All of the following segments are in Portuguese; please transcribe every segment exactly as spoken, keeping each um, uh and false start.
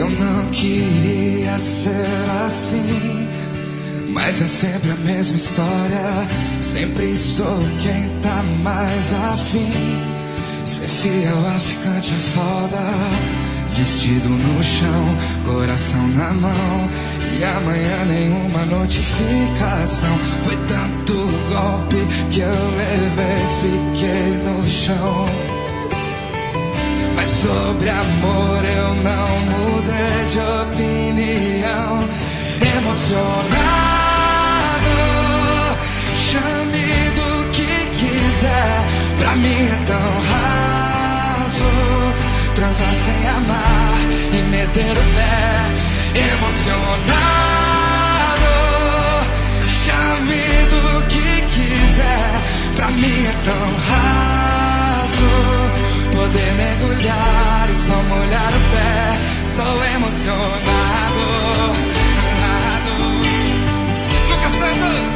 Eu não queria ser assim, mas é sempre a mesma história. Sempre sou quem tá mais afim. Ser fiel a ficante é foda. Vestido no chão, coração na mão, e amanhã nenhuma notificação. Foi tanto golpe que eu levei, fiquei no chão. Mas sobre amor eu não mudei de opinião. Emocionado, chame do que quiser. Pra mim é tão raso transar sem amar e meter o pé. Emocionado, chame do que quiser. Pra mim é tão raso poder mergulhar e só molhar o pé. Sou emocionado. Lucas Santos.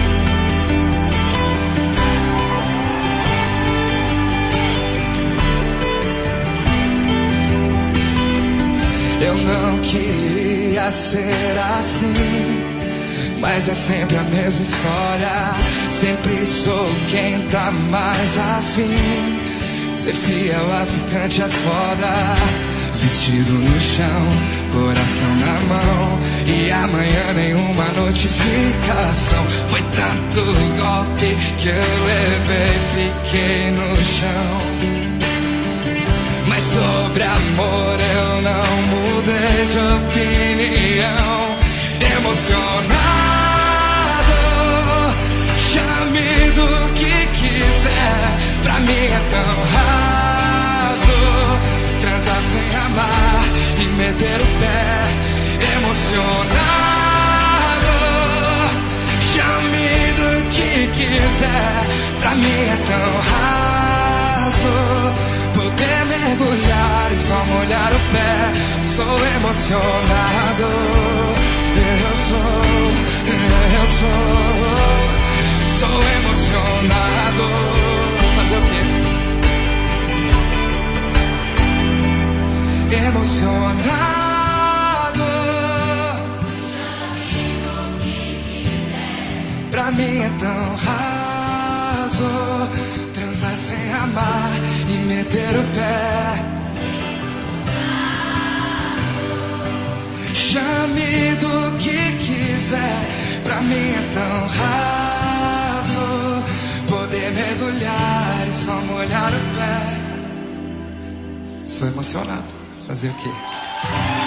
Eu não queria ser assim, mas é sempre a mesma história. Sempre sou quem tá mais afim. Ser fiel a ficante é foda. Vestido no chão, coração na mão, e amanhã nenhuma notificação. Foi tanto golpe que eu levei, fiquei no chão. Mas sobre amor eu não mudei de opinião. Emocionado, chame do que quiser. Pra mim é tão raso transar sem amar e meter o pé. Emocionado, chame do que quiser. Pra mim é tão raso poder mergulhar e só molhar o pé. Sou emocionado. Eu sou, eu sou, sou emocionado. Fazer o quê? Emocionado. Pra mim é tão raso transar sem amar e meter o pé. Chame do que quiser. Pra mim é tão raso poder mergulhar e só molhar o pé. Sou emocionado. Fazer o quê?